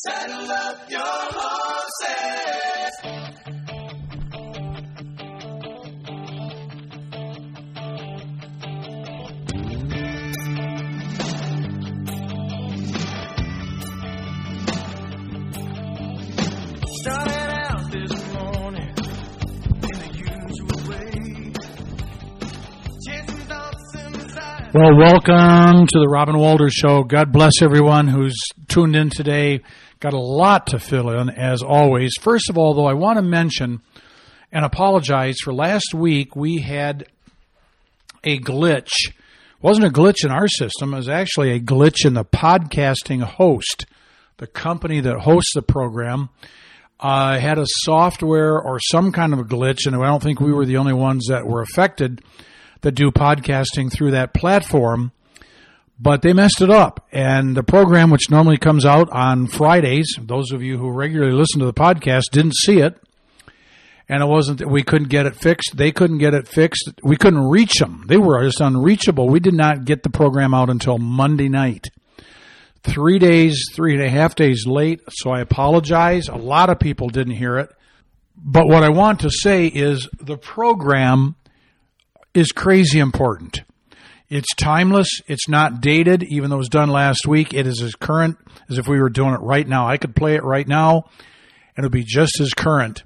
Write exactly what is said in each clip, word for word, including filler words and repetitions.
Saddle up your horses. Started out this morning in the usual way. Chasing thoughts inside. Well, welcome to the Robin Walters Show. God bless everyone who's tuned in today. Got a lot to fill in, as always. First of all, though, I want to mention and apologize for last week. We had a glitch. It wasn't a glitch in our system. It was actually a glitch in the podcasting host, the company that hosts the program. Uh, had a software or some kind of a glitch, and I don't think we were the only ones that were affected that do podcasting through that platform. But they messed it up, and the program, which normally comes out on Fridays, those of you who regularly listen to the podcast didn't see it, and it wasn't that we couldn't get it fixed. They couldn't get it fixed. We couldn't reach them. They were just unreachable. We did not get the program out until Monday night. Three days, three and a half days late, so I apologize. A lot of people didn't hear it. But what I want to say is the program is crazy important. It's timeless. It's not dated, even though it was done last week. It is as current as if we were doing it right now. I could play it right now, and it would be just as current.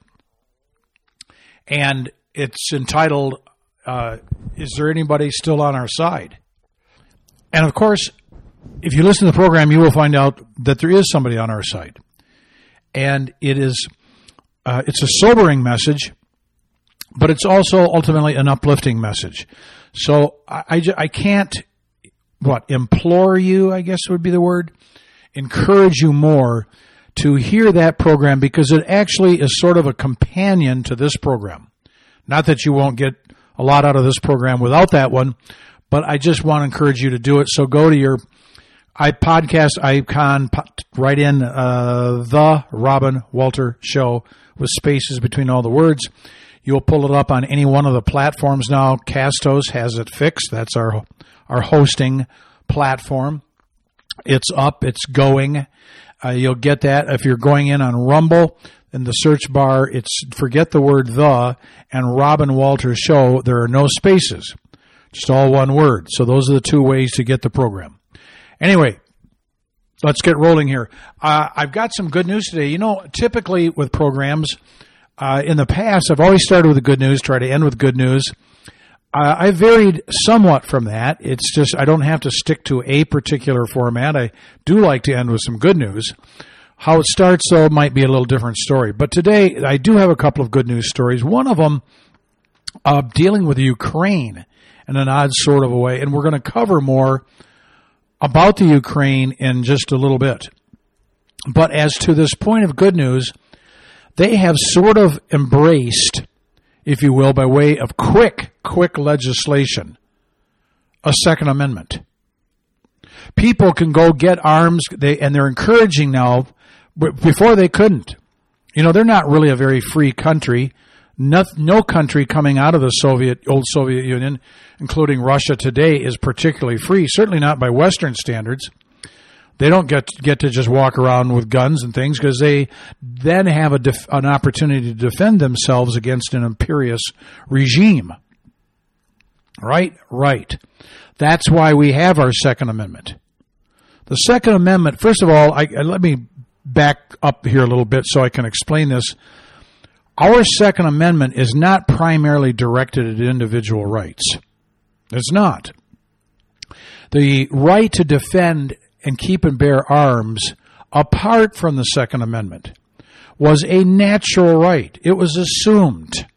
And it's entitled, uh, Is There Anybody Still on Our Side? And, of course, if you listen to the program, you will find out that there is somebody on our side. And it is uh, it's a sobering message, but it's also ultimately an uplifting message. So I, I, I can't, what, implore you, I guess would be the word, encourage you more to hear that program, because it actually is sort of a companion to this program. Not that you won't get a lot out of this program without that one, but I just want to encourage you to do it. So go to your I podcast icon, write in uh, the Robin Walter Show with spaces between all the words. You'll pull it up on any one of the platforms now. Castos has it fixed. That's our our hosting platform. It's up. It's going. Uh, you'll get that. If you're going in on Rumble, in the search bar, it's forget the word the and Robin Walter Show. There are no spaces. Just all one word. So those are the two ways to get the program. Anyway, let's get rolling here. Uh, I've got some good news today. You know, typically with programs, uh, in the past, I've always started with the good news, try to end with good news. Uh, I varied somewhat from that. It's just I don't have to stick to a particular format. I do like to end with some good news. How it starts, though, might be a little different story. But today, I do have a couple of good news stories. One of them uh, dealing with Ukraine in an odd sort of a way, and we're going to cover more about the Ukraine in just a little bit. But as to this point of good news, they have sort of embraced, if you will, by way of quick, quick legislation, a Second Amendment. People can go get arms, they, and they're encouraging now, before they couldn't. You know, they're not really a very free country. No, no country coming out of the Soviet, old Soviet Union, including Russia today, is particularly free. Certainly not by Western standards. They don't get get to just walk around with guns and things, because they then have a def, an opportunity to defend themselves against an imperious regime. Right? Right. That's why we have our Second Amendment. The Second Amendment, first of all, I, let me back up here a little bit so I can explain this. Our Second Amendment is not primarily directed at individual rights. It's not. The right to defend and keep and bear arms, apart from the Second Amendment, was a natural right. It was assumed.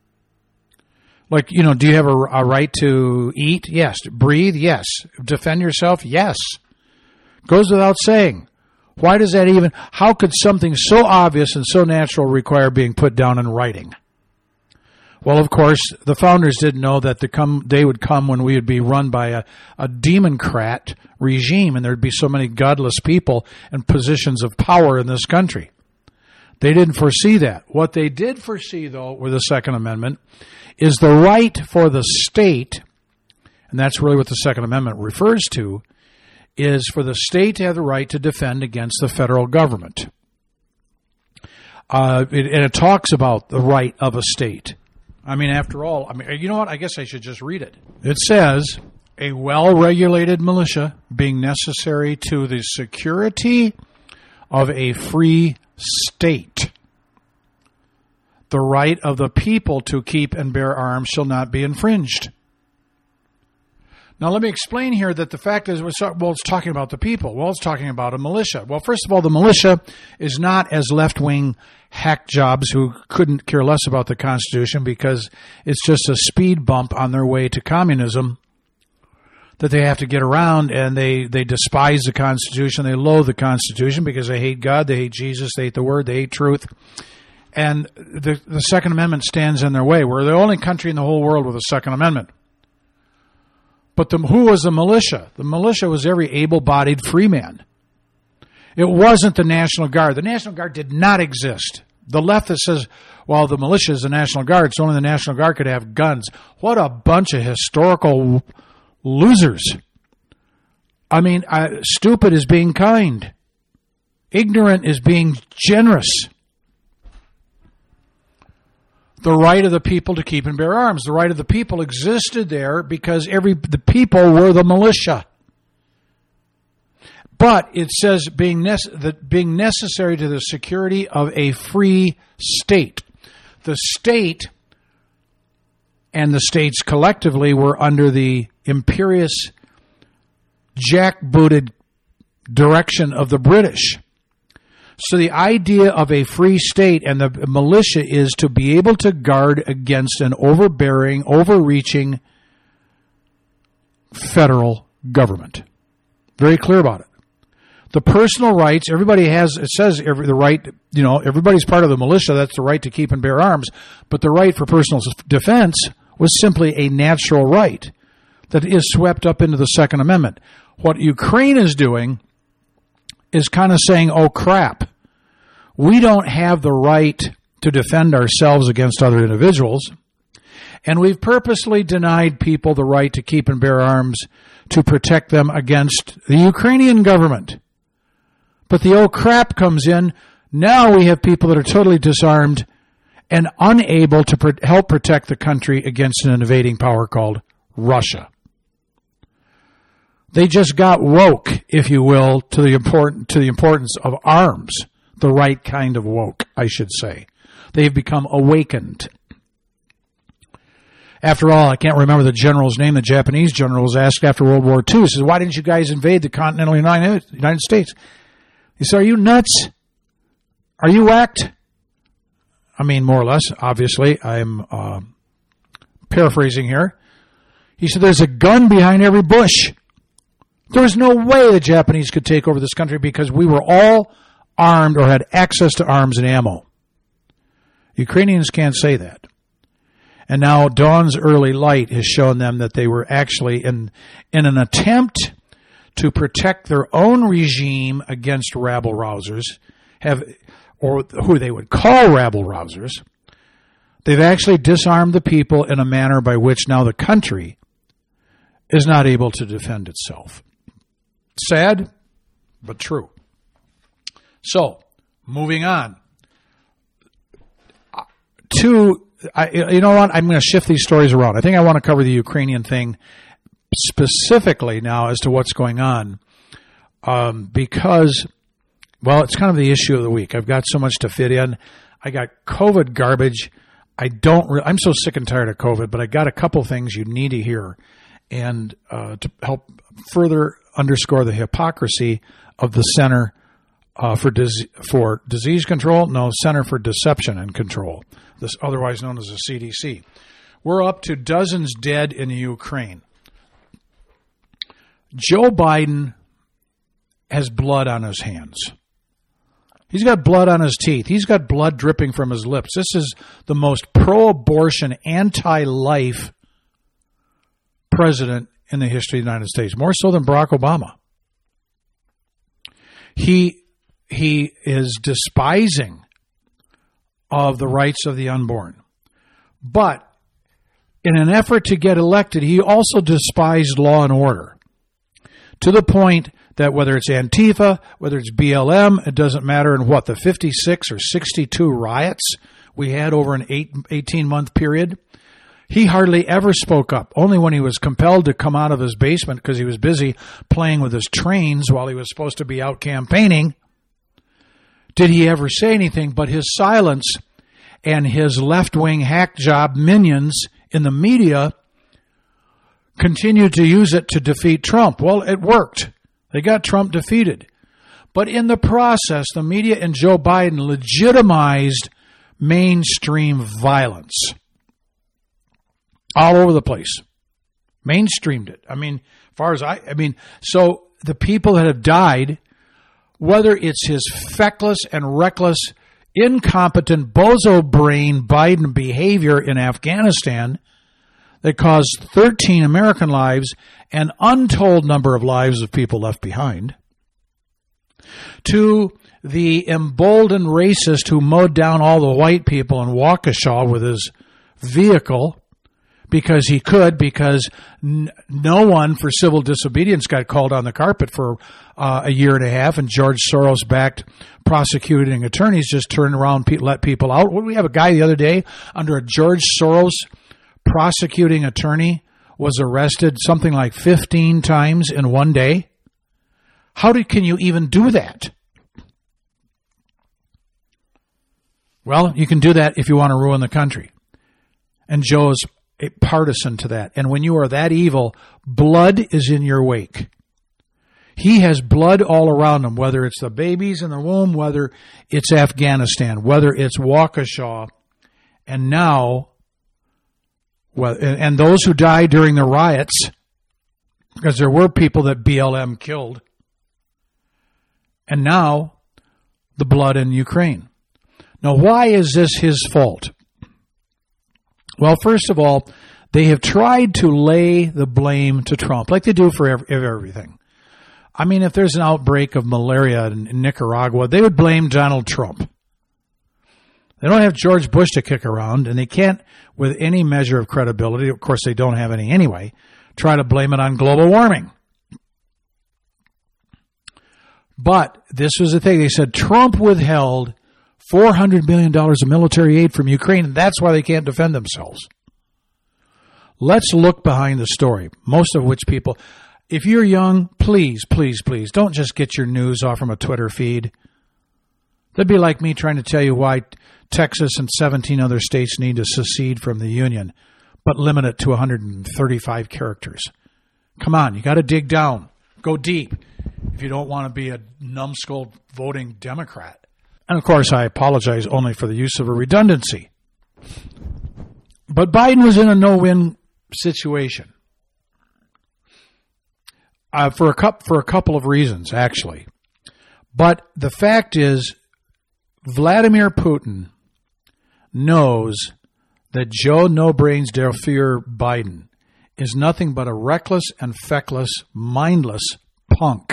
Like, you know, do you have a, a right to eat? Yes. Breathe? Yes. Defend yourself? Yes. Goes without saying. Why does that even, how could something so obvious and so natural require being put down in writing? Well, of course, the founders didn't know that the come, day would come when we would be run by a, a democrat regime, and there'd be so many godless people in positions of power in this country. They didn't foresee that. What they did foresee, though, with the Second Amendment, is the right for the state, and that's really what the Second Amendment refers to, is for the state to have the right to defend against the federal government. Uh, it, and it talks about the right of a state. I mean, after all, I mean, you know what? I guess I should just read it. It says, a well-regulated militia being necessary to the security of a free state. The right of the people to keep and bear arms shall not be infringed. Now, let me explain here that the fact is, well, it's talking about the people. Well, it's talking about a militia. Well, first of all, the militia is not as left-wing hack jobs who couldn't care less about the Constitution because it's just a speed bump on their way to communism that they have to get around, and they, they despise the Constitution. They loathe the Constitution because they hate God, they hate Jesus, they hate the Word, they hate truth. And the, the Second Amendment stands in their way. We're the only country in the whole world with a Second Amendment. But the, who was the militia? The militia was every able-bodied free man. It wasn't the National Guard. The National Guard did not exist. The left that says, well, the militia is the National Guard, so only the National Guard could have guns. What a bunch of historical losers. I mean, I, stupid is being kind. Ignorant is being generous. The right of the people to keep and bear arms. The right of the people existed there because every the people were the militia. But it says being nece- that being necessary to the security of a free state. The state and the states collectively were under the imperious, jackbooted direction of the British. So the idea of a free state and the militia is to be able to guard against an overbearing, overreaching federal government. Very clear about it. The personal rights, everybody has, it says every, the right, you know, everybody's part of the militia, that's the right to keep and bear arms, but the right for personal defense was simply a natural right that is swept up into the Second Amendment. What Ukraine is doing is kind of saying, oh crap, we don't have the right to defend ourselves against other individuals, and we've purposely denied people the right to keep and bear arms to protect them against the Ukrainian government. But the oh crap comes in, now we have people that are totally disarmed and unable to pro- help protect the country against an invading power called Russia. They just got woke, if you will, to the important to the importance of arms. The right kind of woke, I should say. They've become awakened. After all, I can't remember the general's name. The Japanese general was asked after World War Two. He says, why didn't you guys invade the continental United, United States? He said, are you nuts? Are you whacked? I mean, more or less, obviously. I'm uh, paraphrasing here. He said, there's a gun behind every bush. There was no way the Japanese could take over this country because we were all armed or had access to arms and ammo. Ukrainians can't say that. And now dawn's early light has shown them that they were actually in, in an attempt to protect their own regime against rabble-rousers, have, or who they would call rabble-rousers. They've actually disarmed the people in a manner by which now the country is not able to defend itself. Sad, but true. So, moving on. To, I, you know what, I'm going to shift these stories around. I think I want to cover the Ukrainian thing specifically now as to what's going on. Um, because, well, it's kind of the issue of the week. I've got so much to fit in. I got COVID garbage. I don't re- I'm so sick and tired of COVID, but I got a couple things you need to hear and uh, to help further underscore the hypocrisy of the Center uh, for Dis- for Disease Control, no, Center for Deception and Control, this otherwise known as the C D C. We're up to dozens dead in Ukraine. Joe Biden has blood on his hands. He's got blood on his teeth. He's got blood dripping from his lips. This is the most pro-abortion, anti-life president in the history of the United States, more so than Barack Obama. He he is despising of the rights of the unborn. But in an effort to get elected, he also despised law and order to the point that whether it's Antifa, whether it's B L M, it doesn't matter in what, the fifty-six or sixty-two riots we had over an eight, eighteen-month period, he hardly ever spoke up. Only when he was compelled to come out of his basement because he was busy playing with his trains while he was supposed to be out campaigning did he ever say anything. But his silence and his left-wing hack job minions in the media continued to use it to defeat Trump. Well, it worked. They got Trump defeated. But in the process, the media and Joe Biden legitimized mainstream violence all over the place. Mainstreamed it. I mean, as far as I, I mean, so the people that have died, whether it's his feckless and reckless, incompetent, bozo brain Biden behavior in Afghanistan that caused thirteen American lives, an untold number of lives of people left behind, to the emboldened racist who mowed down all the white people in Waukesha with his vehicle because he could, because n- no one for civil disobedience got called on the carpet for uh, a year and a half, and George Soros-backed prosecuting attorneys just turned around, pe- let people out. What, we have a guy the other day under a George Soros prosecuting attorney was arrested something like fifteen times in one day. How did, can you even do that? Well, you can do that if you want to ruin the country. And Joe's partisan to that. And when you are that evil, blood is in your wake. He has blood all around him, whether it's the babies in the womb, whether it's Afghanistan, whether it's Waukesha, and now, well, and those who died during the riots, because there were people that B L M killed, and now the blood in Ukraine. Now, why is this his fault? Well, first of all, they have tried to lay the blame to Trump, like they do for everything. I mean, if there's an outbreak of malaria in Nicaragua, they would blame Donald Trump. They don't have George Bush to kick around, and they can't, with any measure of credibility, of course they don't have any anyway, try to blame it on global warming. But this was the thing. They said Trump withheld four hundred million dollars of military aid from Ukraine, and that's why they can't defend themselves. Let's look behind the story, most of which people, if you're young, please, please, please, don't just get your news off from a Twitter feed. That'd be like me trying to tell you why Texas and seventeen other states need to secede from the Union, but limit it to one hundred thirty-five characters. Come on, you got to dig down. Go deep if you don't want to be a numbskull voting Democrat. And, of course, I apologize only for the use of a redundancy. But Biden was in a no-win situation uh, for, a cup, for a couple of reasons, actually. But the fact is, Vladimir Putin knows that Joe No-Brains Delphire Biden is nothing but a reckless and feckless, mindless punk.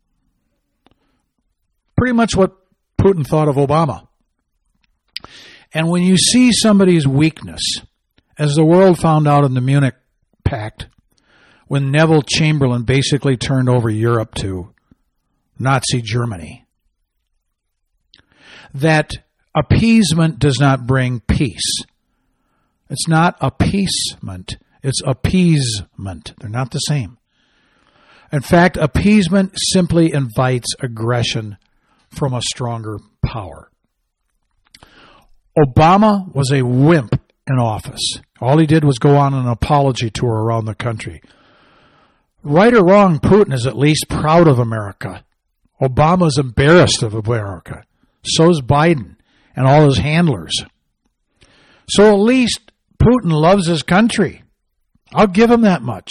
Pretty much what Putin thought of Obama. And when you see somebody's weakness, as the world found out in the Munich Pact, when Neville Chamberlain basically turned over Europe to Nazi Germany, that appeasement does not bring peace. It's not appeasement, it's appeasement. They're not the same. In fact, appeasement simply invites aggression from a stronger power. Obama was a wimp in office. All he did was go on an apology tour around the country. Right or wrong, Putin is at least proud of America. Obama's embarrassed of America. So is Biden and all his handlers. So at least Putin loves his country. I'll give him that much.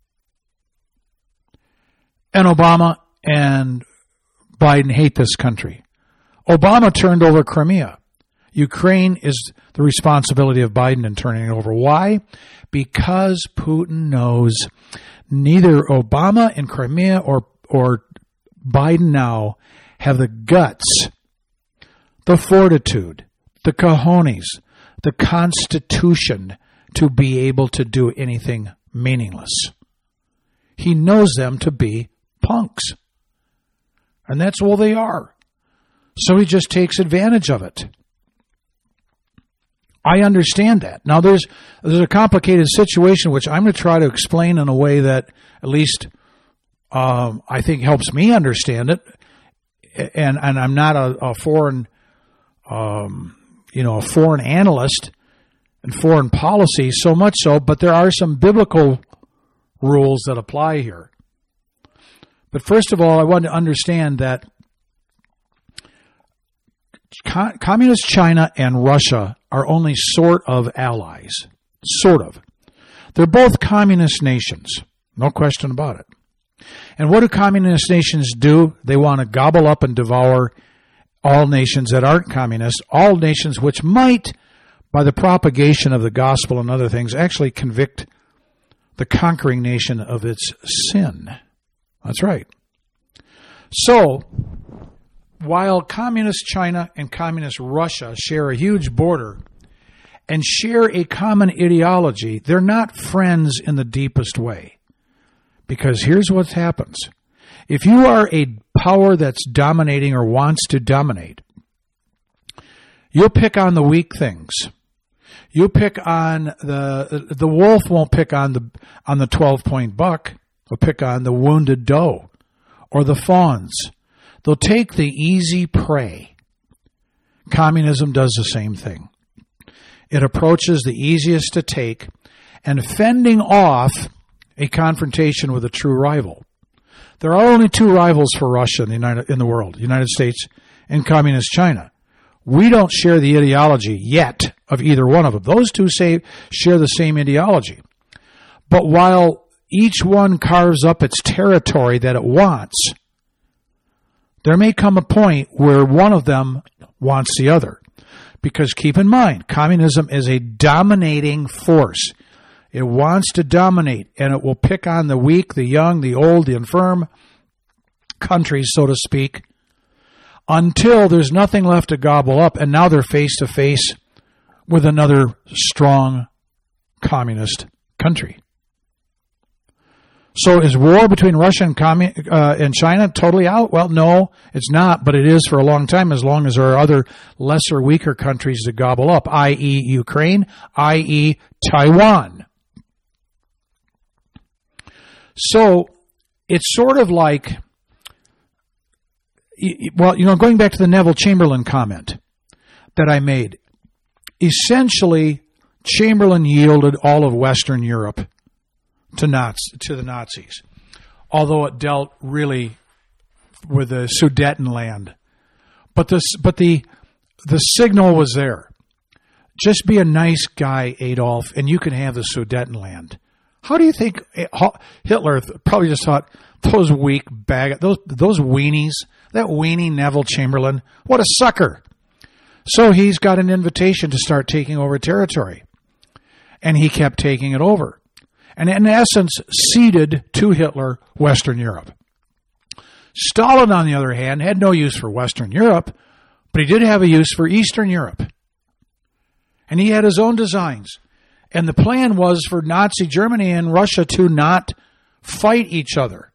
And Obama and Biden hate this country. Obama turned over Crimea. Ukraine is the responsibility of Biden in turning it over. Why? Because Putin knows neither Obama in Crimea or, or Biden now have the guts, the fortitude, the cojones, the constitution to be able to do anything meaningless. He knows them to be punks. And that's all they are. So he just takes advantage of it. I understand that. Now, there's there's a complicated situation which I'm going to try to explain in a way that at least um, I think helps me understand it. And and I'm not a, a foreign, um, you know, a foreign analyst in foreign policy so much so, but there are some biblical rules that apply here. But first of all, I want to understand that Communist China and Russia are only sort of allies. Sort of. They're both communist nations. No question about it. And what do communist nations do? They want to gobble up and devour all nations that aren't communist, all nations which might, by the propagation of the gospel and other things, actually convict the conquering nation of its sin. That's right. So, while communist China and communist Russia share a huge border and share a common ideology, they're not friends in the deepest way. Because here's what happens. If you are a power that's dominating or wants to dominate, you'll pick on the weak things. You'll pick on the the wolf won't pick on the on the twelve-point buck. They'll pick on the wounded doe or the fawns. They'll take the easy prey. Communism does the same thing. It approaches the easiest to take and fending off a confrontation with a true rival. There are only two rivals for Russia in the, United, in the world, the United States and Communist China. We don't share the ideology yet of either one of them. Those two say, share the same ideology. But while each one carves up its territory that it wants, there may come a point where one of them wants the other. Because keep in mind, communism is a dominating force. It wants to dominate, and it will pick on the weak, the young, the old, the infirm countries, so to speak, until there's nothing left to gobble up, and now they're face to face with another strong communist country. So is war between Russia and, commun- uh, and China totally out? Well, no, it's not, but it is for a long time, as long as there are other lesser, weaker countries to gobble up, that is. Ukraine, that is. Taiwan. So it's sort of like, well, you know, going back to the Neville Chamberlain comment that I made, essentially Chamberlain yielded all of Western Europe to Nazi, to the Nazis, although it dealt really with the Sudetenland. But the, but the, the signal was there. Just be a nice guy, Adolf, and you can have the Sudetenland. How do you think Hitler probably just thought, those weak bag, those those weenies, that weenie Neville Chamberlain, what a sucker. So he's got an invitation to start taking over territory. And he kept taking it over. And in essence, ceded to Hitler Western Europe. Stalin, on the other hand, had no use for Western Europe, but he did have a use for Eastern Europe. And he had his own designs. And the plan was for Nazi Germany and Russia to not fight each other.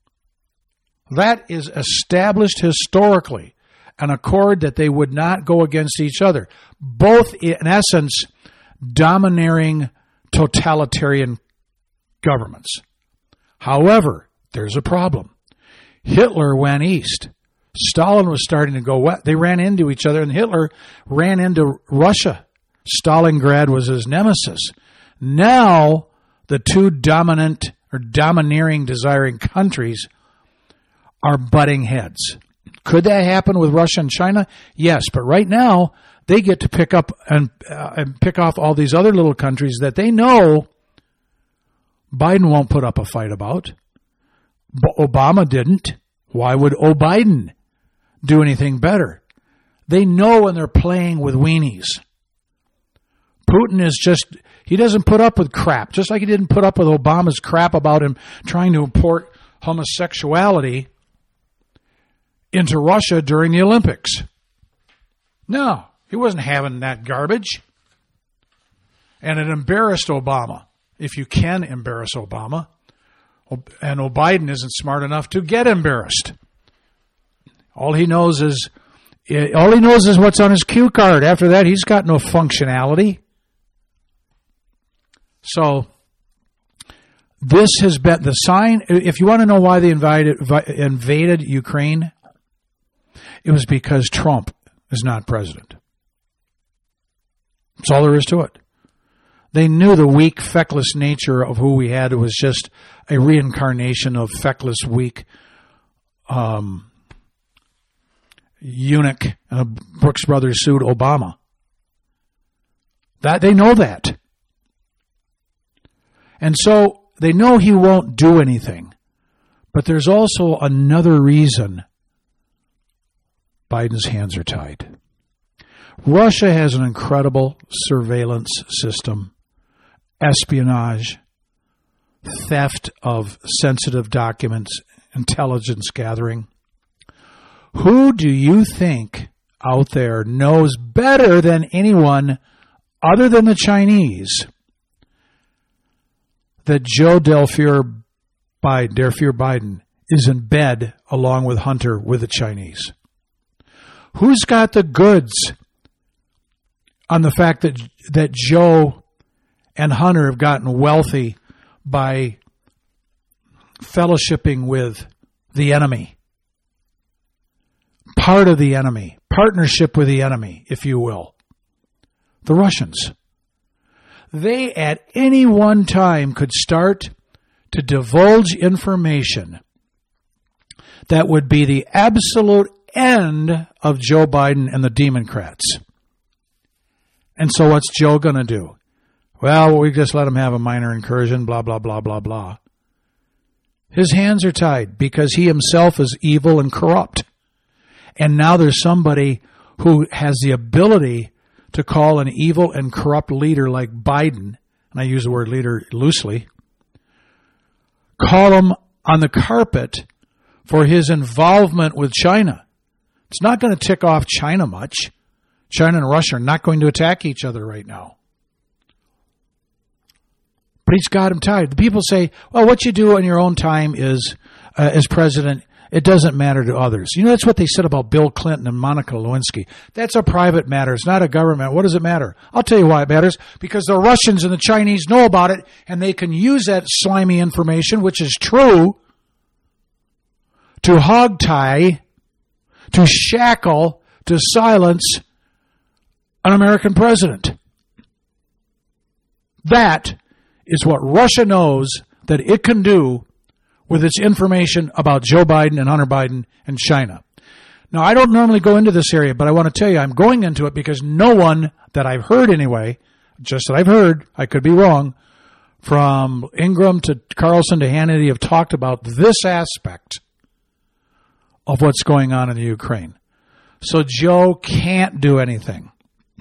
That is established historically, an accord that they would not go against each other. Both, in essence, domineering totalitarian governments. However, there's a problem. Hitler went east. Stalin was starting to go west. They ran into each other, and Hitler ran into Russia. Stalingrad was his nemesis. Now, the two dominant or domineering, desiring countries are butting heads. Could that happen with Russia and China? Yes, but right now, they get to pick up and, uh, and pick off all these other little countries that they know Biden won't put up a fight about. But Obama didn't. Why would O'Biden do anything better? They know when they're playing with weenies. Putin is just, he doesn't put up with crap, just like he didn't put up with Obama's crap about him trying to import homosexuality into Russia during the Olympics. No, he wasn't having that garbage. And it embarrassed Obama, if you can embarrass Obama. And Biden isn't smart enough to get embarrassed. All he knows is all he knows is what's on his cue card. After that, he's got no functionality. So this has been the sign. If you want to know why they invaded, invaded Ukraine, it was because Trump is not president. That's all there is to it. They knew the weak, feckless nature of who we had. It was just a reincarnation of feckless, weak um, eunuch. Uh, Brooks Brothers sued Obama. That they know that. And so they know he won't do anything. But there's also another reason Biden's hands are tied. Russia has an incredible surveillance system, espionage, theft of sensitive documents, intelligence gathering. Who do you think out there knows better than anyone other than the Chinese that Joe Delfear Biden, Delfear Biden is in bed along with Hunter with the Chinese? Who's got the goods on the fact that that Joe and Hunter have gotten wealthy by fellowshipping with the enemy, part of the enemy, partnership with the enemy, if you will, the Russians? They at any one time could start to divulge information that would be the absolute end of Joe Biden and the Democrats. And so what's Joe going to do? Well, we just let him have a minor incursion, blah, blah, blah, blah, blah. His hands are tied because he himself is evil and corrupt. And now there's somebody who has the ability to call an evil and corrupt leader like Biden, and I use the word leader loosely, call him on the carpet for his involvement with China. It's not going to tick off China much. China and Russia are not going to attack each other right now. But he's got him tied. The people say, well, what you do in your own time is, uh, as president, it doesn't matter to others. You know, that's what they said about Bill Clinton and Monica Lewinsky. That's a private matter. It's not a government. What does it matter? I'll tell you why it matters. Because the Russians and the Chinese know about it, and they can use that slimy information, which is true, to hogtie, to shackle, to silence an American president. That is what Russia knows that it can do with its information about Joe Biden and Hunter Biden and China. Now, I don't normally go into this area, but I want to tell you I'm going into it because no one that I've heard anyway, just that I've heard, I could be wrong, from Ingram to Carlson to Hannity have talked about this aspect of what's going on in the Ukraine. So Joe can't do anything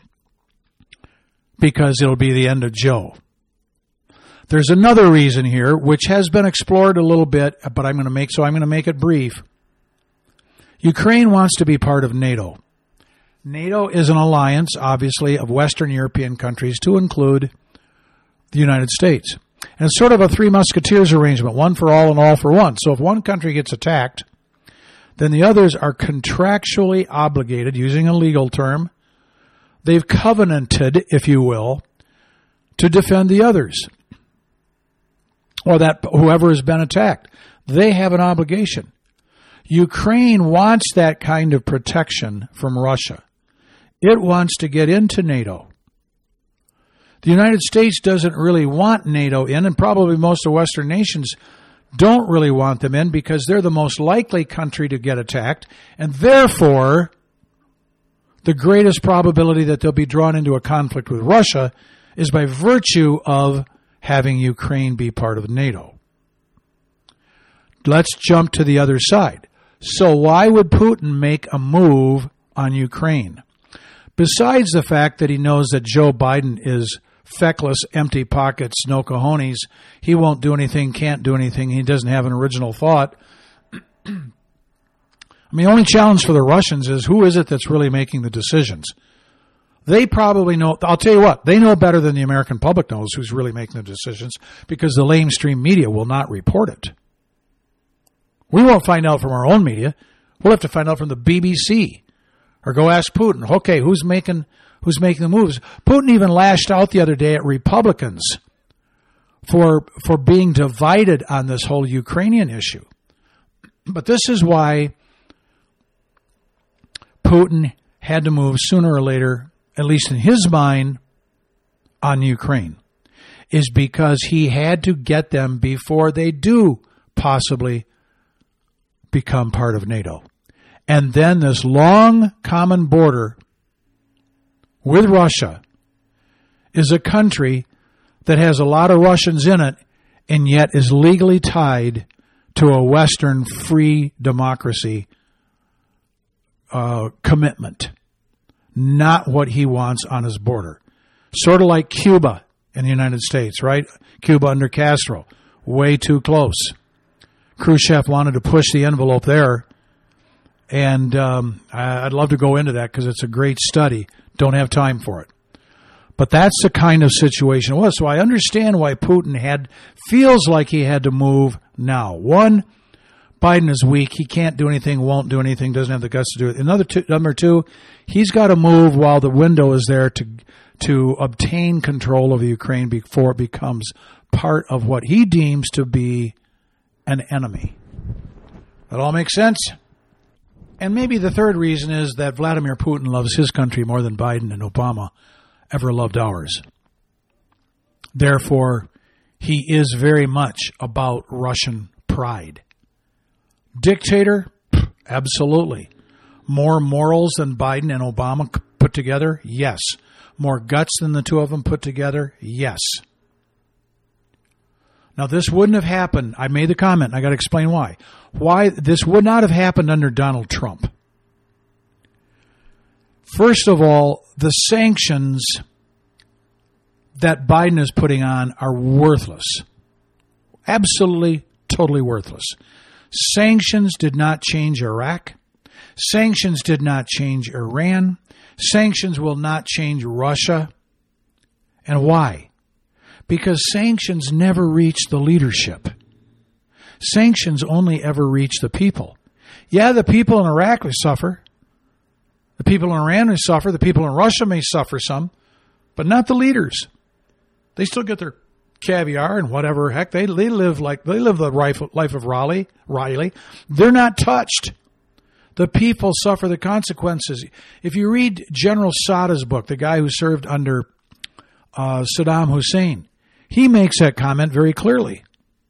because it'll be the end of Joe. There's another reason here, which has been explored a little bit, but I'm going to make so I'm going to make it brief. Ukraine wants to be part of NATO. NATO is an alliance, obviously, of Western European countries to include the United States. And it's sort of a Three Musketeers arrangement, one for all and all for one. So if one country gets attacked, then the others are contractually obligated, using a legal term. They've covenanted, if you will, to defend the others, or that whoever has been attacked. They have an obligation. Ukraine wants that kind of protection from Russia. It wants to get into NATO. The United States doesn't really want NATO in, and probably most of Western nations don't really want them in because they're the most likely country to get attacked, and therefore the greatest probability that they'll be drawn into a conflict with Russia is by virtue of having Ukraine be part of NATO. Let's jump to the other side. So why would Putin make a move on Ukraine? Besides the fact that he knows that Joe Biden is feckless, empty pockets, no cojones, he won't do anything, can't do anything, he doesn't have an original thought. I mean, the only challenge for the Russians is who is it that's really making the decisions? They probably know, I'll tell you what, they know better than the American public knows who's really making the decisions because the lamestream media will not report it. We won't find out from our own media. We'll have to find out from the B B C or go ask Putin. Okay, who's making who's making the moves? Putin even lashed out the other day at Republicans for for being divided on this whole Ukrainian issue. But this is why Putin had to move sooner or later, at least in his mind, on Ukraine, is because he had to get them before they do possibly become part of NATO. And then this long common border with Russia is a country that has a lot of Russians in it and yet is legally tied to a Western free democracy uh, commitment. Not what he wants on his border. Sort of like Cuba in the United States, right? Cuba under Castro. Way too close. Khrushchev wanted to push the envelope there. And um, I'd love to go into that because it's a great study. Don't have time for it. But that's the kind of situation it was. So I understand why Putin had feels like he had to move now. One, Biden is weak. He can't do anything, won't do anything, doesn't have the guts to do it. Another two, number two, he's got to move while the window is there to to obtain control of the Ukraine before it becomes part of what he deems to be an enemy. That all makes sense? And maybe the third reason is that Vladimir Putin loves his country more than Biden and Obama ever loved ours. Therefore, he is very much about Russian pride. Dictator? Absolutely. More morals than Biden and Obama put together? Yes. More guts than the two of them put together? Yes. Now, this wouldn't have happened. I made the comment, and I got to explain why. Why this would not have happened under Donald Trump. First of all, the sanctions that Biden is putting on are worthless. Absolutely, totally worthless. Sanctions did not change Iraq. Sanctions did not change Iran. Sanctions will not change Russia. And why? Because sanctions never reach the leadership. Sanctions only ever reach the people. Yeah, the people in Iraq will suffer. The people in Iran may suffer. The people in Russia may suffer some, but not the leaders. They still get their caviar and whatever. Heck, they they live like they live the life of Raleigh. Riley. They're not touched. The people suffer the consequences. If you read General Saada's book, the guy who served under uh, Saddam Hussein, he makes that comment very clearly.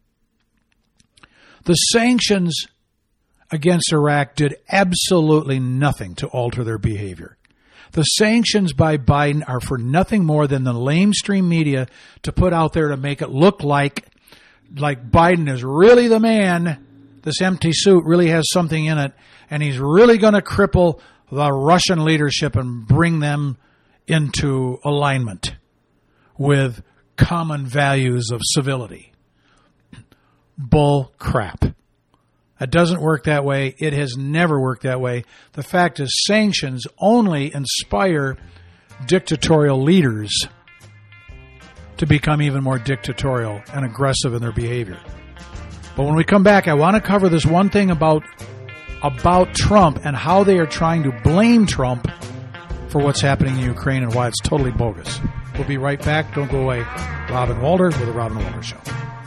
The sanctions against Iraq did absolutely nothing to alter their behavior. The sanctions by Biden are for nothing more than the lamestream media to put out there to make it look like, like Biden is really the man. This empty suit really has something in it, and he's really going to cripple the Russian leadership and bring them into alignment with common values of civility. Bull crap. It doesn't work that way. It has never worked that way. The fact is, sanctions only inspire dictatorial leaders to become even more dictatorial and aggressive in their behavior. But when we come back, I want to cover this one thing about, about Trump and how they are trying to blame Trump for what's happening in Ukraine and why it's totally bogus. We'll be right back. Don't go away. Robin Walter with The Robin Walter Show.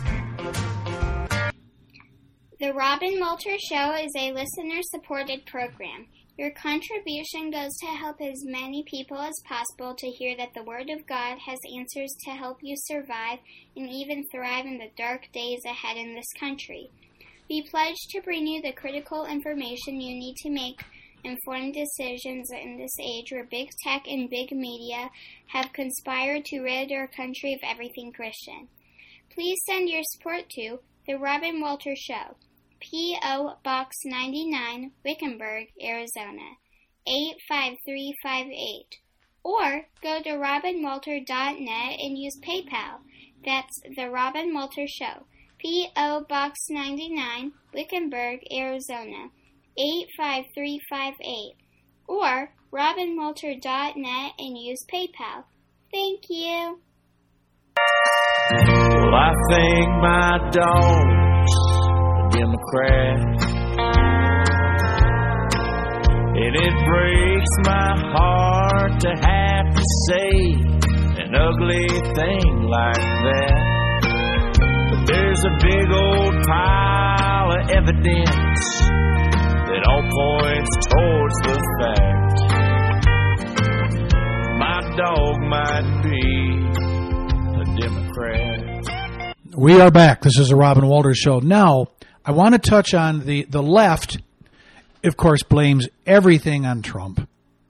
The Robin Walter Show is a listener-supported program. Your contribution goes to help as many people as possible to hear that the Word of God has answers to help you survive and even thrive in the dark days ahead in this country. We pledge to bring you the critical information you need to make informed decisions in this age where big tech and big media have conspired to rid our country of everything Christian. Please send your support to The Robin Walter Show, P O. Box ninety-nine, Wickenburg, Arizona, eight five three five eight. Or go to robin walter dot net and use PayPal. That's The Robin Walter Show, P O. Box ninety-nine, Wickenburg, Arizona, eight five three five eight. Or robin walter dot net and use PayPal. Thank you. Well, I think my dog's a Democrat. And it breaks my heart to have to say an ugly thing like that. But there's a big old pile of evidence that all points towards the fact my dog might be a Democrat. We are back. This is the Robin Walters Show. Now, I want to touch on the, the left, of course, blames everything on Trump.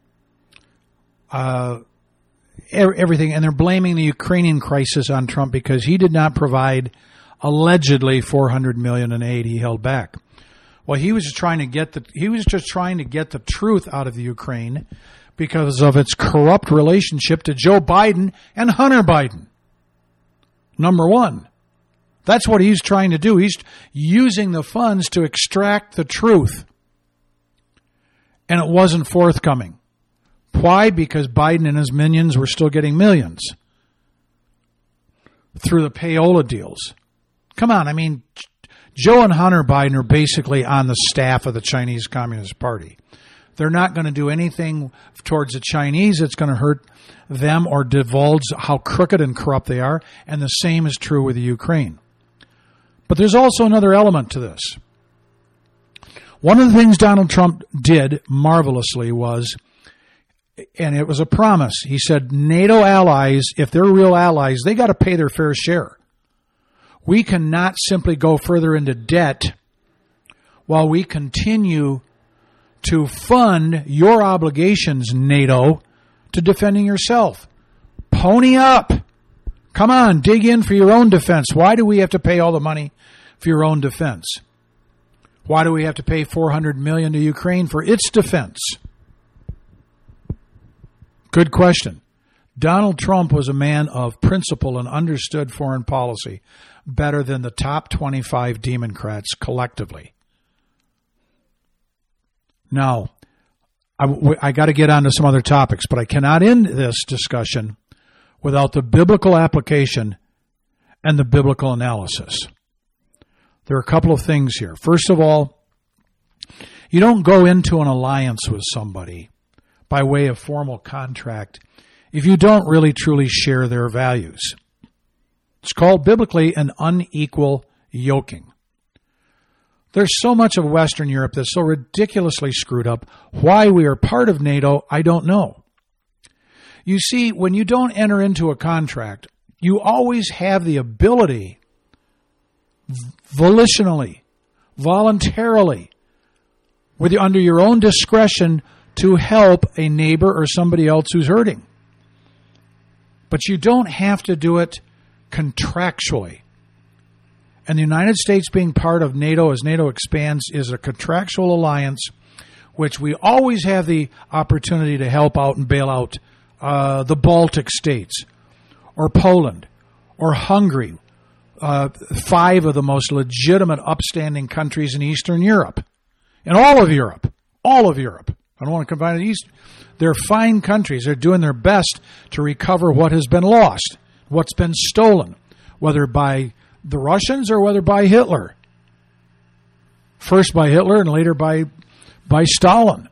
Uh, everything. And they're blaming the Ukrainian crisis on Trump because he did not provide allegedly four hundred million dollars in aid he held back. Well, he was just trying to get the, he was just trying to get the truth out of the Ukraine because of its corrupt relationship to Joe Biden and Hunter Biden. Number one. That's what he's trying to do. He's using the funds to extract the truth. And it wasn't forthcoming. Why? Because Biden and his minions were still getting millions through the payola deals. Come on, I mean, Joe and Hunter Biden are basically on the staff of the Chinese Communist Party. They're not going to do anything towards the Chinese that's going to hurt them or divulge how crooked and corrupt they are, and the same is true with the Ukraine. But there's also another element to this. One of the things Donald Trump did marvelously was, and it was a promise, he said NATO allies, if they're real allies, they got to pay their fair share. We cannot simply go further into debt while we continue to fund your obligations, NATO, to defending yourself. Pony up. Come on, dig in for your own defense. Why do we have to pay all the money for your own defense? Why do we have to pay four hundred million dollars to Ukraine for its defense? Good question. Donald Trump was a man of principle and understood foreign policy better than the top twenty-five Democrats collectively. Now, I, I got to get on to some other topics, but I cannot end this discussion without the biblical application and the biblical analysis. There are a couple of things here. First of all, you don't go into an alliance with somebody by way of formal contract if you don't really truly share their values. It's called biblically an unequal yoking. There's so much of Western Europe that's so ridiculously screwed up. Why we are part of NATO, I don't know. You see, when you don't enter into a contract, you always have the ability, volitionally, voluntarily, with under your own discretion, to help a neighbor or somebody else who's hurting. But you don't have to do it contractually. And the United States being part of NATO as NATO expands is a contractual alliance which we always have the opportunity to help out and bail out uh, the Baltic states or Poland or Hungary, uh, five of the most legitimate upstanding countries in Eastern Europe, and all of Europe, all of Europe. I don't want to combine the East. They're fine countries. They're doing their best to recover what has been lost, what's been stolen, whether by the Russians or whether by Hitler. First by Hitler and later by by Stalin.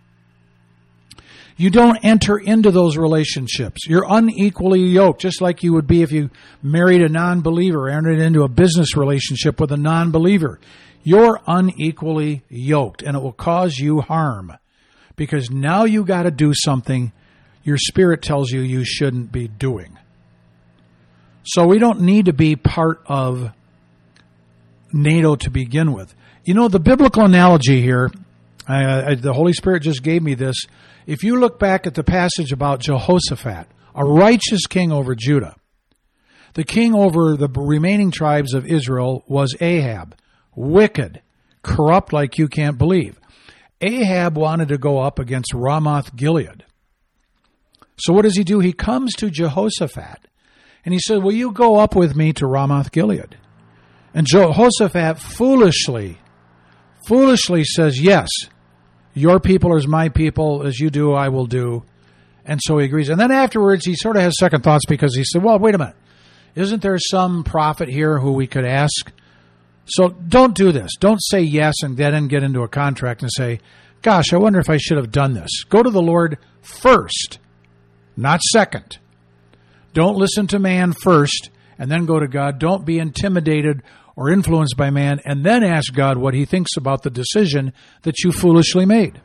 You don't enter into those relationships. You're unequally yoked, just like you would be if you married a non-believer, entered into a business relationship with a non-believer. You're unequally yoked, and it will cause you harm because now you got to do something your spirit tells you you shouldn't be doing. So we don't need to be part of NATO to begin with. You know, the biblical analogy here, I, I, the Holy Spirit just gave me this. If you look back at the passage about Jehoshaphat, a righteous king over Judah, the king over the remaining tribes of Israel was Ahab, wicked, corrupt like you can't believe. Ahab wanted to go up against Ramoth Gilead. So what does he do? He comes to Jehoshaphat. And he said, will you go up with me to Ramoth Gilead? And Jehoshaphat foolishly, foolishly says, yes, your people are as my people, as you do, I will do. And so he agrees. And then afterwards, he sort of has second thoughts because he said, well, wait a minute. Isn't there some prophet here who we could ask? So don't do this. Don't say yes and then get into a contract and say, gosh, I wonder if I should have done this. Go to the Lord first, not second. Don't listen to man first and then go to God. Don't be intimidated or influenced by man and then ask God what he thinks about the decision that you foolishly made.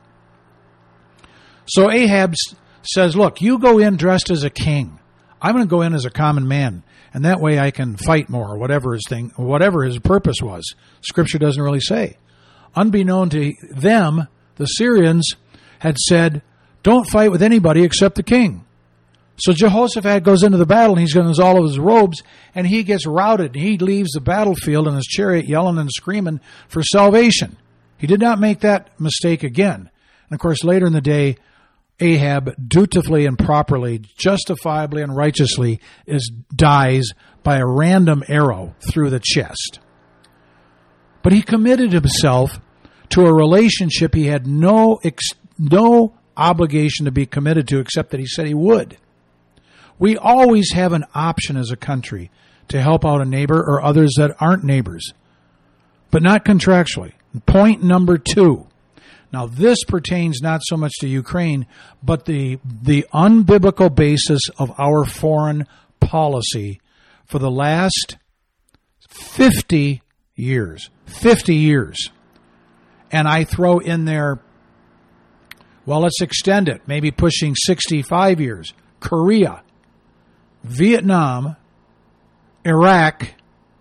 So Ahab says, look, you go in dressed as a king. I'm going to go in as a common man, and that way I can fight more, or whatever his thing, whatever his purpose was. Scripture doesn't really say. Unbeknown to them, the Syrians had said, don't fight with anybody except the king. So Jehoshaphat goes into the battle, and he's got all of his robes, and he gets routed. He leaves the battlefield in his chariot yelling and screaming for salvation. He did not make that mistake again. And of course, later in the day, Ahab dutifully and properly, justifiably and righteously is dies by a random arrow through the chest. But he committed himself to a relationship he had no ex- no obligation to be committed to, except that he said he would. We always have an option as a country to help out a neighbor or others that aren't neighbors, but not contractually. Point number two. Now, this pertains not so much to Ukraine, but the the unbiblical basis of our foreign policy for the last fifty years. fifty years. And I throw in there, well, let's extend it, maybe pushing sixty-five years. Korea, Vietnam, Iraq,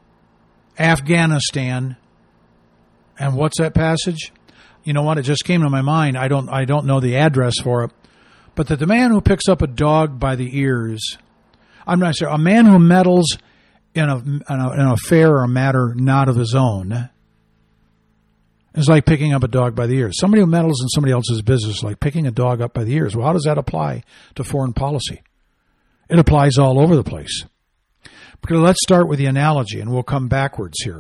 Afghanistan, and what's that passage? You know what? It just came to my mind. I don't I don't know the address for it. But that the man who picks up a dog by the ears, I'm not sure, a man who meddles in a, in a, in an affair or a matter not of his own is like picking up a dog by the ears. Somebody who meddles in somebody else's business is like picking a dog up by the ears. Well, how does that apply to foreign policy? It applies all over the place. Because let's start with the analogy, and we'll come backwards here.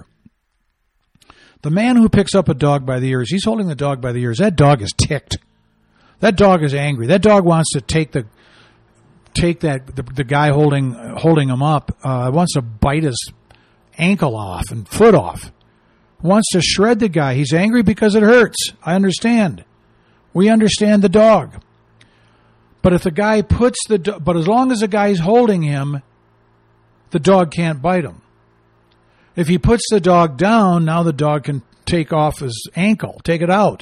The man who picks up a dog by the ears, he's holding the dog by the ears. That dog is ticked. That dog is angry. That dog wants to take the take that the, the guy holding holding him up uh, wants to bite his ankle off and foot off. Wants to shred the guy. He's angry because it hurts. I understand. We understand the dog. But if the guy puts the do- but as long as the guy's holding him, the dog can't bite him. If he puts the dog down, now the dog can take off his ankle, take it out.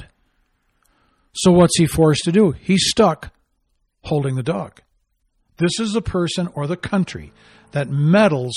So what's he forced to do? He's stuck holding the dog. This is the person or the country that meddles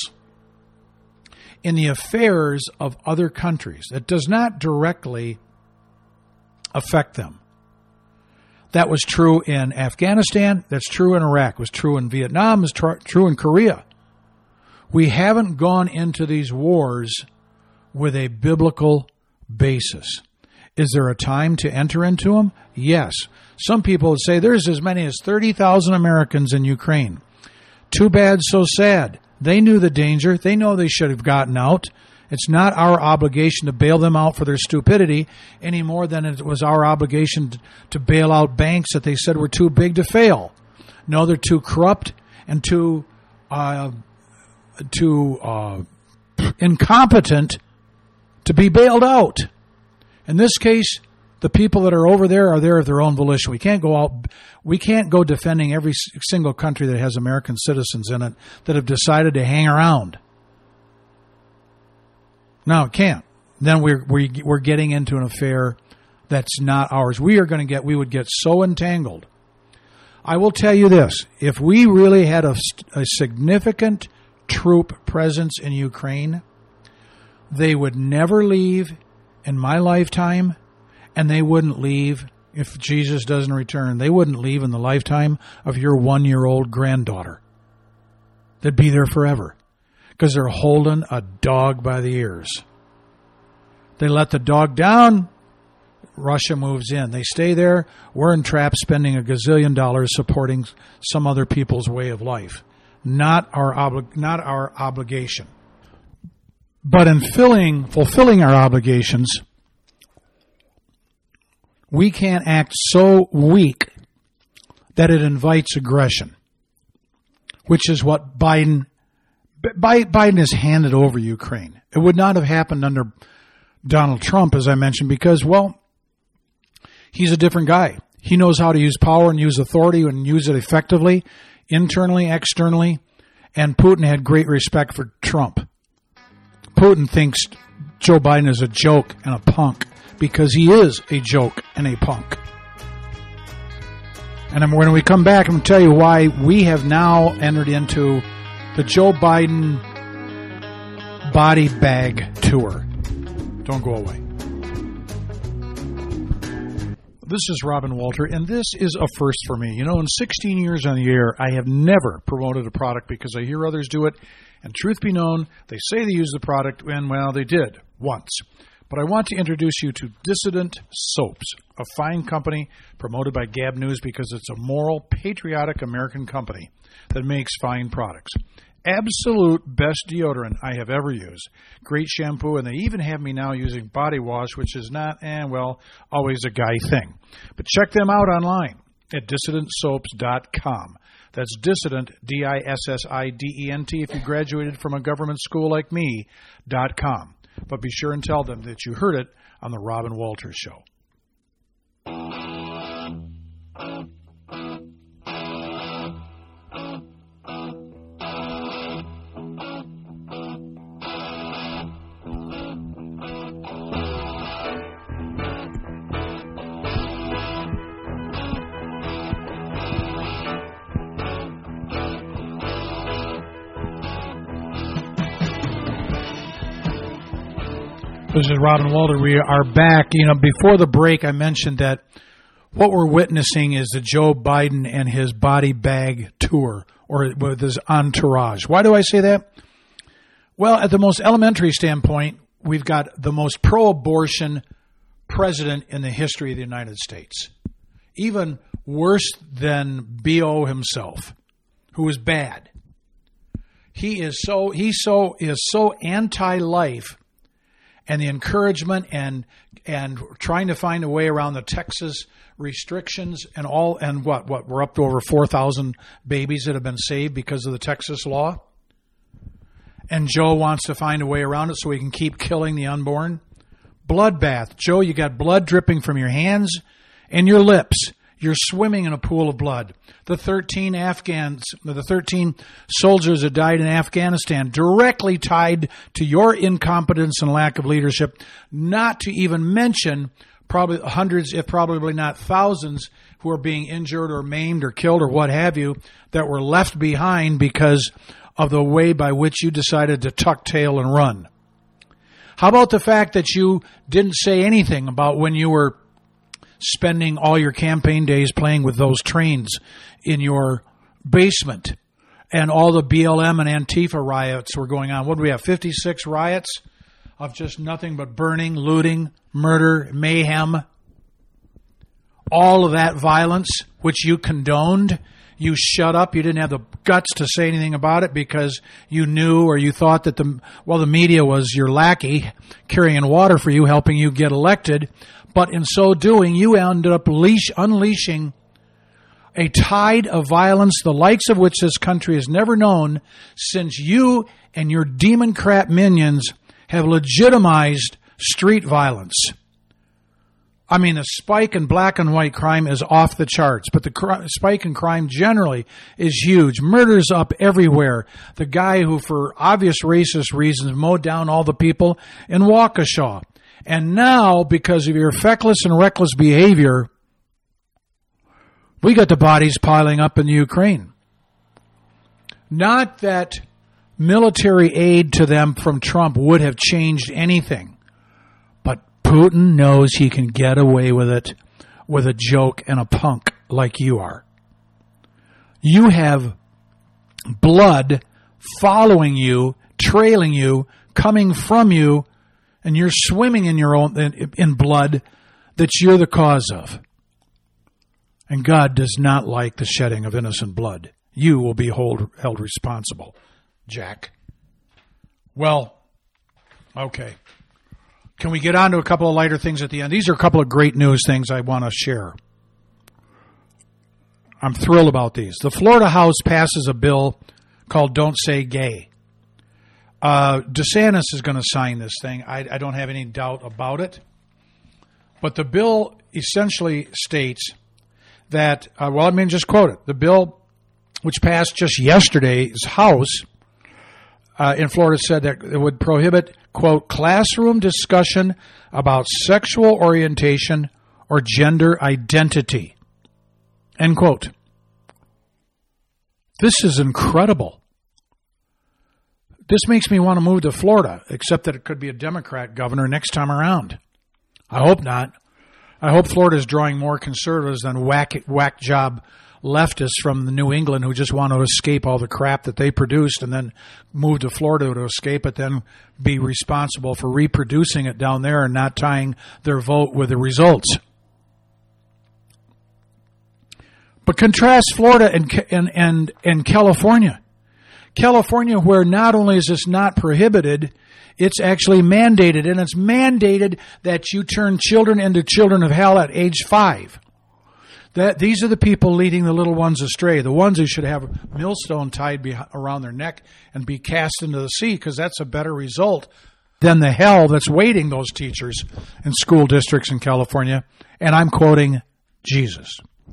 in the affairs of other countries. That does not directly affect them. That was true in Afghanistan. That's true in Iraq. It was true in Vietnam. It was tr- true in Korea. We haven't gone into these wars with a biblical basis. Is there a time to enter into them? Yes. Some people would say there's as many as thirty thousand Americans in Ukraine. Too bad, so sad. They knew the danger. They know they should have gotten out. It's not our obligation to bail them out for their stupidity any more than it was our obligation to bail out banks that they said were too big to fail. No, they're too corrupt and too... Uh, too uh, incompetent to be bailed out. In this case, the people that are over there are there of their own volition. We can't go out, we can't go defending every single country that has American citizens in it that have decided to hang around. No, it can't. Then we're we're, we're getting into an affair that's not ours. We are going to get, we would get so entangled. I will tell you this, if we really had a, a significant troop presence in Ukraine, they would never leave in my lifetime, and they wouldn't leave if Jesus doesn't return. They wouldn't leave in the lifetime of your one-year-old granddaughter. They'd be there forever because they're holding a dog by the ears. They let the dog down, Russia moves in. They stay there. We're entrapped spending a gazillion dollars supporting some other people's way of life. Not our obli- not our obligation. But in filling, fulfilling our obligations, we can't act so weak that it invites aggression, which is what Biden, Biden has handed over Ukraine. It would not have happened under Donald Trump, as I mentioned, because, well, He's a different guy. He knows how to use power and use authority and use it effectively, internally, externally. And Putin had great respect for Trump. Putin thinks Joe Biden is a joke and a punk because he is a joke and a punk. And when we come back, I'm going to tell you why we have now entered into the Joe Biden body bag tour. Don't go away. This is Robin Walter, and this is a first for me. You know, in sixteen years on the air, I have never promoted a product because I hear others do it. And truth be known, they say they use the product, and, well, they did once. But I want to introduce you to Dissident Soaps, a fine company promoted by Gab News because it's a moral, patriotic American company that makes fine products. Absolute best deodorant I have ever used. Great shampoo, and they even have me now using body wash, which is not, eh, well, always a guy thing. But check them out online at dissident soaps dot com. That's Dissident, D I S S I D E N T, if you graduated from a government school like me, dot com. But be sure and tell them that you heard it on the Robin Walters Show. This is Robin Walter. We are back. You know, before the break, I mentioned that what we're witnessing is the Joe Biden and his body bag tour, or with his entourage. Why do I say that? Well, at the most elementary standpoint, we've got the most pro-abortion president in the history of the United States. Even worse than B O himself, who is bad. He is so he so is so anti-life. And the encouragement and and trying to find a way around the Texas restrictions and all and what what we're up to over four thousand babies that have been saved because of the Texas law. And Joe wants to find a way around it so he can keep killing the unborn. Bloodbath, Joe, you got blood dripping from your hands and your lips. You're swimming in a pool of blood. The thirteen Afghans, the thirteen soldiers that died in Afghanistan, directly tied to your incompetence and lack of leadership, not to even mention probably hundreds, if probably not thousands, who are being injured or maimed or killed or what have you, that were left behind because of the way by which you decided to tuck tail and run. How about the fact that you didn't say anything about when you were spending all your campaign days playing with those trains in your basement, and all the B L M and Antifa riots were going on? What do we have, fifty-six riots of just nothing but burning, looting, murder, mayhem, all of that violence, which you condoned. You shut up. You didn't have the guts to say anything about it because you knew, or you thought that the, well, the media was your lackey carrying water for you, helping you get elected. But in so doing, you ended up leash, unleashing a tide of violence, the likes of which this country has never known, since you and your demon-crap minions have legitimized street violence. I mean, the spike in black and white crime is off the charts, but the cr- spike in crime generally is huge. Murders up everywhere. The guy who, for obvious racist reasons, mowed down all the people in Waukesha. And now, because of your feckless and reckless behavior, we got the bodies piling up in Ukraine. Not that military aid to them from Trump would have changed anything. But Putin knows he can get away with it with a joke and a punk like you are. You have blood following you, trailing you, coming from you, and you're swimming in your own in, in blood that you're the cause of. And God does not like the shedding of innocent blood. You will be hold, held responsible, Jack. Well, okay. Can we get on to a couple of lighter things at the end? These are a couple of great news things I want to share. I'm thrilled about these. The Florida House passes a bill called Don't Say Gay. Uh, DeSantis is going to sign this thing. I, I don't have any doubt about it. But the bill essentially states that, uh, well, I mean, just quote it. The bill, which passed just yesterday's House uh, in Florida, said that it would prohibit, quote, classroom discussion about sexual orientation or gender identity, end quote. This is incredible. This makes me want to move to Florida, except that it could be a Democrat governor next time around. I hope not. I hope Florida is drawing more conservatives than whack, whack job leftists from New England who just want to escape all the crap that they produced and then move to Florida to escape it, then be responsible for reproducing it down there and not tying their vote with the results. But contrast Florida and, and, and, and California. California, where not only is this not prohibited, it's actually mandated, and it's mandated that you turn children into children of hell at age five. That these are the people leading the little ones astray, the ones who should have a millstone tied behind, around their neck and be cast into the sea, because that's a better result than the hell that's waiting those teachers in school districts in California. And I'm quoting Jesus.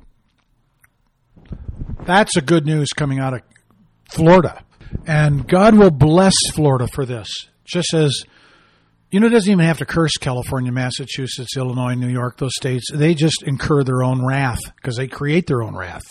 That's a good news coming out of Florida. And God will bless Florida for this. Just as, you know, it doesn't even have to curse California, Massachusetts, Illinois, New York, those states. They just incur their own wrath because they create their own wrath.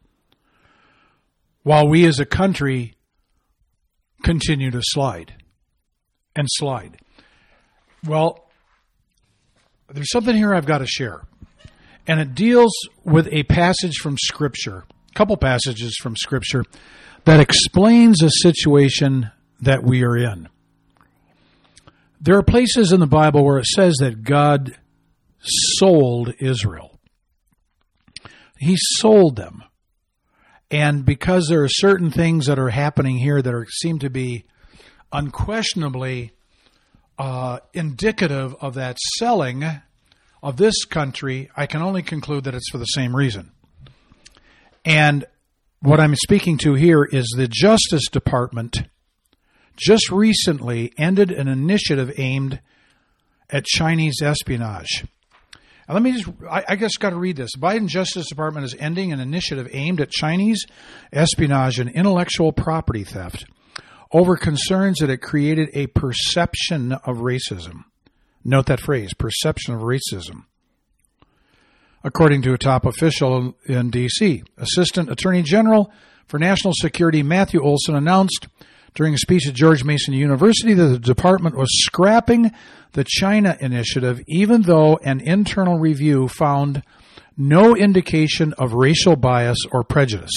While we as a country continue to slide and slide. Well, there's something here I've got to share. And it deals with a passage from Scripture, a couple passages from Scripture, that explains a situation that we are in. There are places in the Bible where it says that God sold Israel. He sold them. And because there are certain things that are happening here that are, seem to be unquestionably uh, indicative of that selling of this country, I can only conclude that it's for the same reason. And what I'm speaking to here is the Justice Department just recently ended an initiative aimed at Chinese espionage. Now, let me just, I, I just got to read this. Biden Justice Department is ending an initiative aimed at Chinese espionage and intellectual property theft over concerns that it created a perception of racism. Note that phrase, perception of racism. According to a top official in D C, Assistant Attorney General for National Security Matthew Olson announced during a speech at George Mason University that the department was scrapping the China initiative, even though an internal review found no indication of racial bias or prejudice.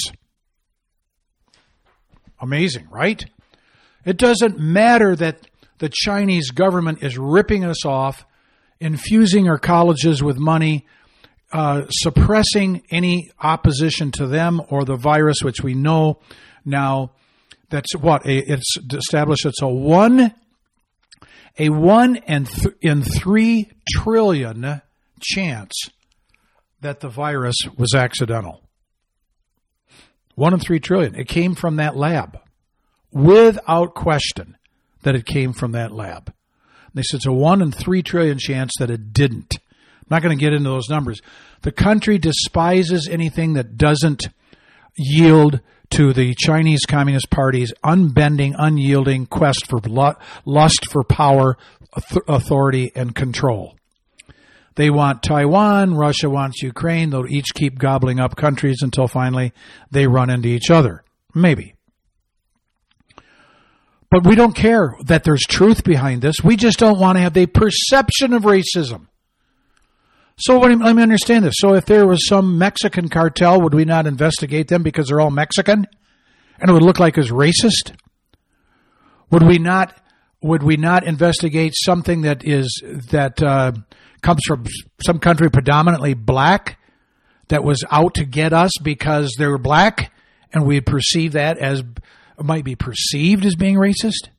Amazing, right? It doesn't matter that the Chinese government is ripping us off, infusing our colleges with money, uh, suppressing any opposition to them or the virus, which we know now that's what a, it's established. It's a one, a one and th- in three trillion chance that the virus was accidental. One in three trillion. It came from that lab, without question, that it came from that lab. They said it's a one in three trillion chance that it didn't. I'm not going to get into those numbers. The country despises anything that doesn't yield to the Chinese Communist Party's unbending, unyielding quest for lust for power, authority, and control. They want Taiwan, Russia wants Ukraine. They'll each keep gobbling up countries until finally they run into each other. Maybe. But we don't care that there's truth behind this. We just don't want to have the perception of racism. So let me understand this. So if there was some Mexican cartel, would we not investigate them because they're all Mexican? And it would look like it's racist? Would we not would we not investigate something that is that uh, comes from some country predominantly black that was out to get us because they were black, and we perceive that as might be perceived as being racist?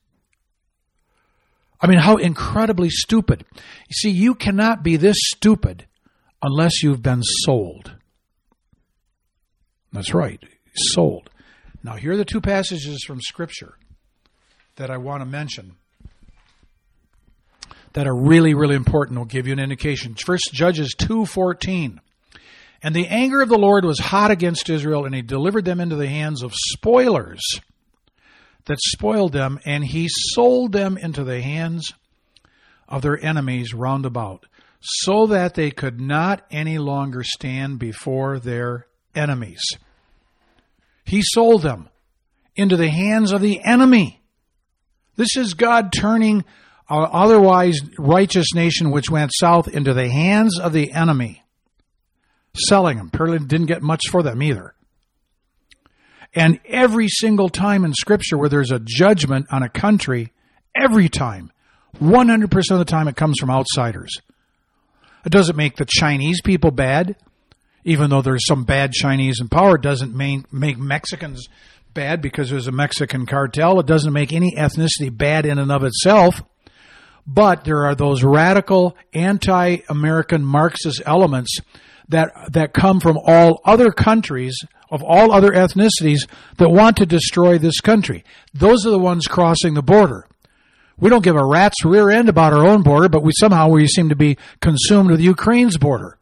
I mean, how incredibly stupid. You see, you cannot be this stupid unless you've been sold. That's right, sold. Now, here are the two passages from Scripture that I want to mention that are really, really important. Will give you an indication. First Judges two fourteen. And the anger of the Lord was hot against Israel, and he delivered them into the hands of spoilers that spoiled them, and he sold them into the hands of their enemies round about, so that they could not any longer stand before their enemies. He sold them into the hands of the enemy. This is God turning an otherwise righteous nation which went south into the hands of the enemy, selling them. Apparently didn't get much for them either. And every single time in Scripture where there's a judgment on a country, every time, one hundred percent of the time it comes from outsiders. It doesn't make the Chinese people bad, even though there's some bad Chinese in power. It doesn't make, make Mexicans bad because there's a Mexican cartel. It doesn't make any ethnicity bad in and of itself. But there are those radical anti-American Marxist elements that that come from all other countries, of all other ethnicities, that want to destroy this country. Those are the ones crossing the border. We don't give a rat's rear end about our own border, but we somehow we seem to be consumed with Ukraine's border.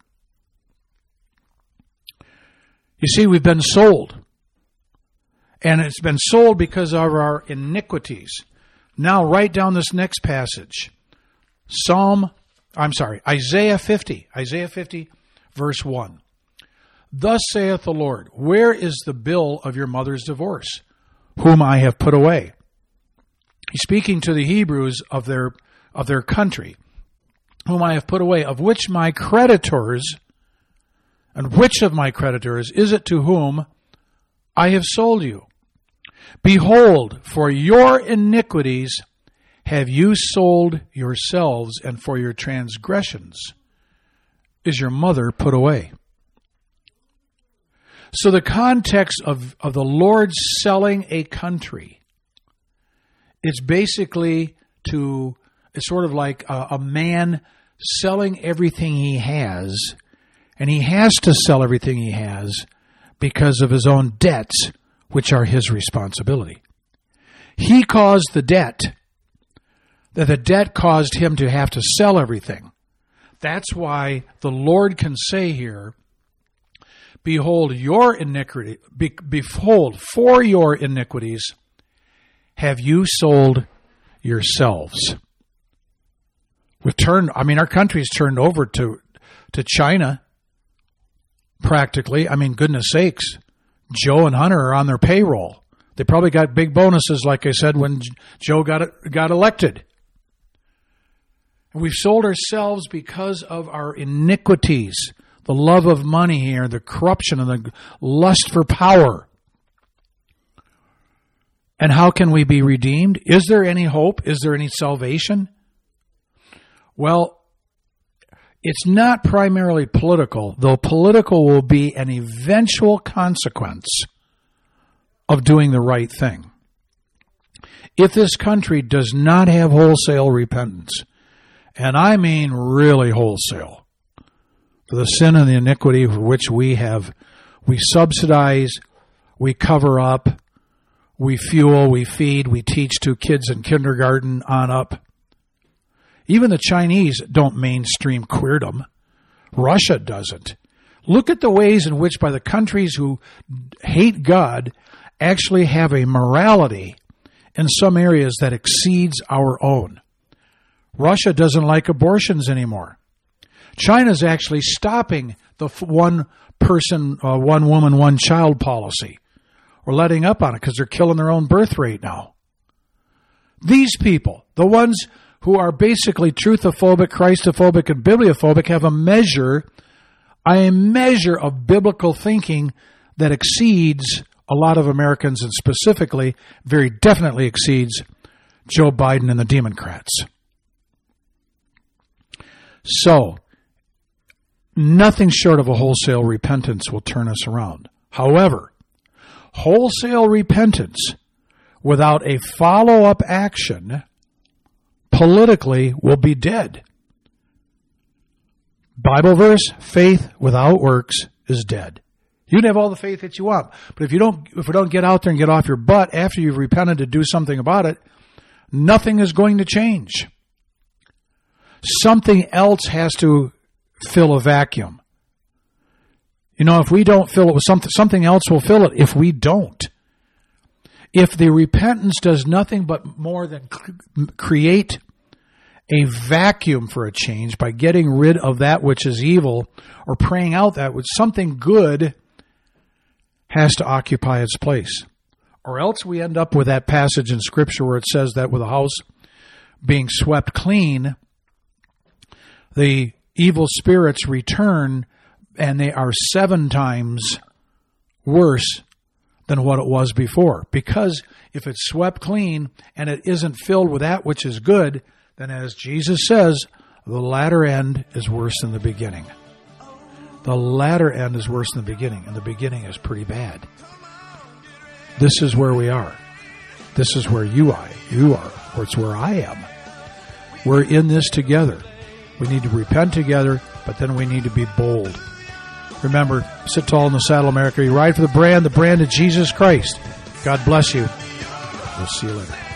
You see, we've been sold. And it's been sold because of our iniquities. Now write down this next passage. Psalm, I'm sorry, Isaiah fifty. Isaiah fifty, verse one. Thus saith the Lord, where is the bill of your mother's divorce, whom I have put away? He's speaking to the Hebrews of their of their country, whom I have put away, of which my creditors, and which of my creditors is it to whom I have sold you? Behold, for your iniquities have you sold yourselves, and for your transgressions is your mother put away. So the context of, of the Lord selling a country, it's basically to, it's sort of like a, a man selling everything he has, and he has to sell everything he has because of his own debts, which are his responsibility. He caused the debt, that the debt caused him to have to sell everything. That's why the Lord can say here, behold, your iniquity, be, behold, for your iniquities have you sold yourselves. We've turned, I mean, our country's turned over to, to China, practically. I mean, goodness sakes, Joe and Hunter are on their payroll. They probably got big bonuses, like I said, when Joe got got elected. And we've sold ourselves because of our iniquities, the love of money here, the corruption and the lust for power. And how can we be redeemed? Is there any hope? Is there any salvation? Well, it's not primarily political, though political will be an eventual consequence of doing the right thing. If this country does not have wholesale repentance, and I mean really wholesale, for the sin and the iniquity for which we have, we subsidize, we cover up, we fuel, we feed, we teach to kids in kindergarten on up. Even the Chinese don't mainstream queerdom. Russia doesn't. Look at the ways in which by the countries who hate God actually have a morality in some areas that exceeds our own. Russia doesn't like abortions anymore. China's actually stopping the one person, uh, one woman, one child policy, or letting up on it because they're killing their own birth rate now. These people, the ones who are basically truthophobic, Christophobic, and bibliophobic, have a measure, a measure of biblical thinking that exceeds a lot of Americans, and specifically, very definitely exceeds Joe Biden and the Democrats. So, nothing short of a wholesale repentance will turn us around. However, wholesale repentance without a follow-up action politically will be dead. Bible verse, faith without works is dead. You can have all the faith that you want, but if you don't, if we don't get out there and get off your butt after you've repented to do something about it, nothing is going to change. something else has to fill a vacuum. You know, if we don't fill it with something, something else will fill it if we don't. If the repentance does nothing but more than create a vacuum for a change by getting rid of that which is evil or praying out that which something good has to occupy its place. Or else we end up with that passage in Scripture where it says that with a house being swept clean, the evil spirits return and they are seven times worse than what it was before. Because if it's swept clean and it isn't filled with that which is good, then as Jesus says, the latter end is worse than the beginning. The latter end is worse than the beginning, and the beginning is pretty bad. This is where we are. This is where you are. You are. Or it's where I am. We're in this together. We need to repent together, but then we need to be bold. Remember, sit tall in the saddle, America. You ride for the brand, the brand of Jesus Christ. God bless you. We'll see you later.